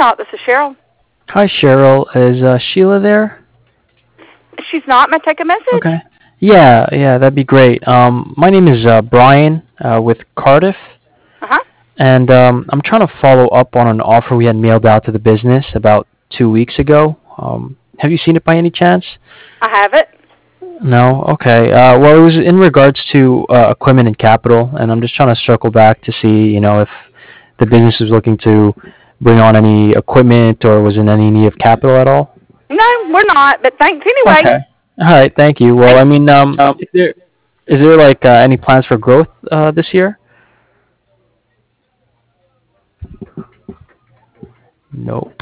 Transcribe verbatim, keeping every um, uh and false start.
Shop. This is Cheryl. Hi, Cheryl. Is uh, Sheila there? She's not. May I take a message? Okay. Yeah, yeah, that'd be great. Um, my name is uh, Brian uh, with Cardiff, Uh-huh. and um, I'm trying to follow up on an offer we had mailed out to the business about two weeks ago. Um, have you seen it by any chance? I have it. No? Okay. Uh, well, it was in regards to uh, equipment and capital, and I'm just trying to circle back to see, you know, if the business was looking to bring on any equipment or was in any need of capital at all. No, we're not, but thanks anyway. Okay. All right. Thank you. Well, I Thanks. mean, um, is there is there like uh, any plans for growth uh, this year? No.